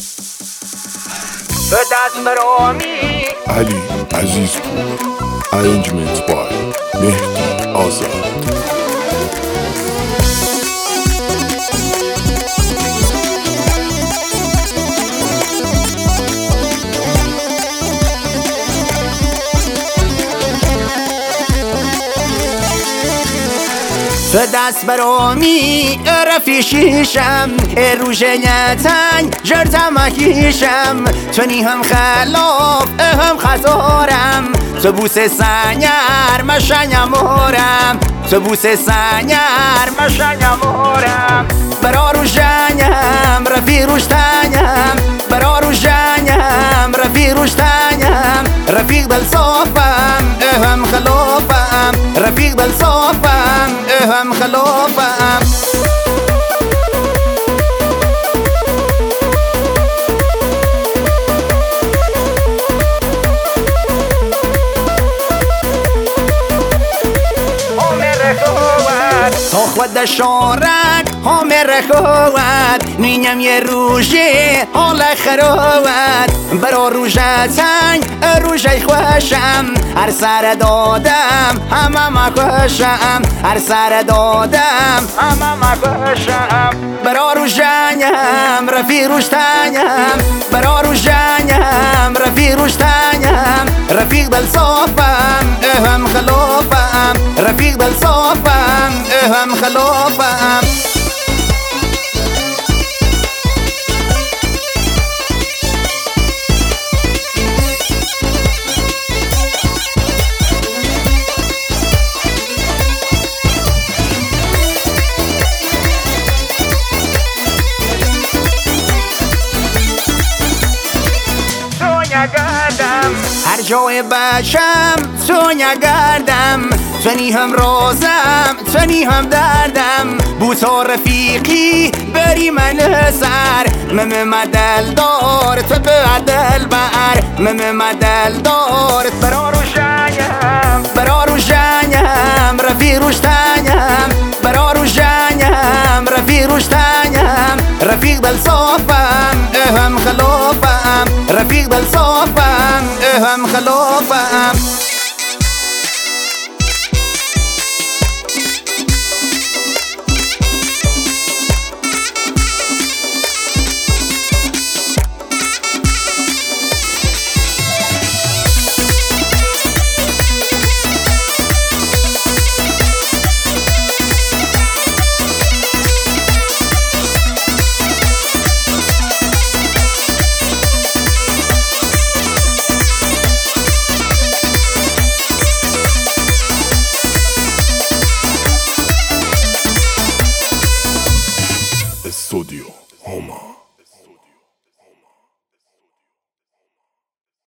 به دست برامی علی عزیزپور. Arrangement by مهدی آزاد. به دست برامی رفی شیشم روژنیتن جرتم اکیشم تونی هم خلاف هم خزارم تو بوس سنگر مشنیمورم تو بوس سنگر مشنیمورم برا روژنیم رفی روشتنیم برا روژنیم رفی روشتنیم رفیق دل صافم هم خلافم رفیق دل صافم هم خلافم تا خود شارک همه رخوت نینم یه روژه حال خروت برا روژه تنگ روژه خوشم هر سر دادم همه مکوشم هر سر دادم همه مکوشم برا روژنیم رفی روشتنیم برا روژنیم رفی روشتنیم رفیق دل صافم هم خلافم رفیق دل صافم هم خلافم هر جای باشم تو نگردم تونی هم رازم تونی هم دردم بوتا رفیقی بری من سر مم دل دار تو به دل بر مم دل دار برا روژنیم برا روژنیم رفی روشتنیم برا روژنیم رفی روشتنیم رفیق دل صافم هم خلافم رفیق دل صافم هم خلافم استودیو هما.